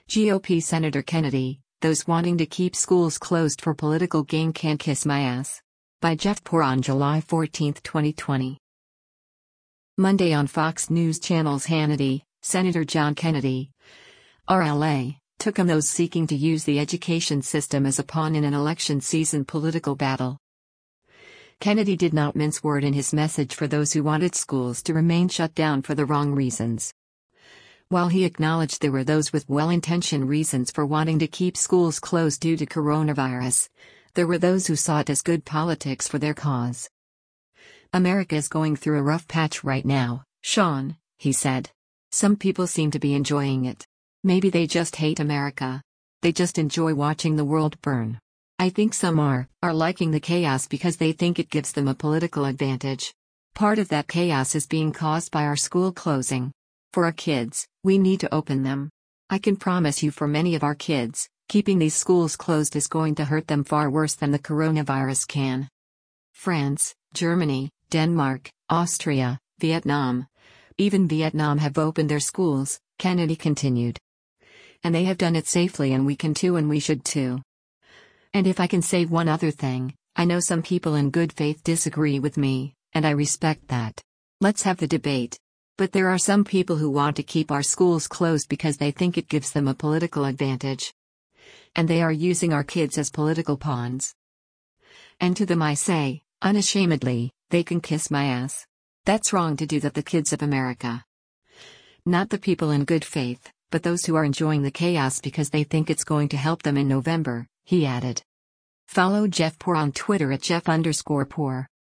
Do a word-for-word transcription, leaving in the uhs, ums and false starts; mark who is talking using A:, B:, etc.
A: G O P Senator Kennedy, those wanting to keep schools closed for political gain can kiss my ass. By Jeff Poor on July fourteenth, twenty twenty. Monday on Fox News Channel's Hannity, Senator John Kennedy, R L A, took on those seeking to use the education system as a pawn in an election season political battle. Kennedy did not mince word in his message for those who wanted schools to remain shut down for the wrong reasons. While he acknowledged there were those with well-intentioned reasons for wanting to keep schools closed due to coronavirus, there were those who saw it as good politics for their cause. America is going through a rough patch right now, Sean, he said. Some people seem to be enjoying it. Maybe they just hate America. They just enjoy watching the world burn. I think some are, are liking the chaos because they think it gives them a political advantage. Part of that chaos is being caused by our school closing. For our kids, we need to open them. I can promise you for many of our kids, keeping these schools closed is going to hurt them far worse than the coronavirus can. France, Germany, Denmark, Austria, Vietnam. Even Vietnam have opened their schools, Kennedy continued. And they have done it safely, and we can too, and we should too. And if I can say one other thing, I know some people in good faith disagree with me, and I respect that. Let's have the debate. But there are some people who want to keep our schools closed because they think it gives them a political advantage. And they are using our kids as political pawns. And to them I say, unashamedly, they can kiss my ass. That's wrong to do that, the kids of America. Not the people in good faith, but those who are enjoying the chaos because they think it's going to help them in November, he added. Follow Jeff Poor on Twitter at Jeff underscore Poor.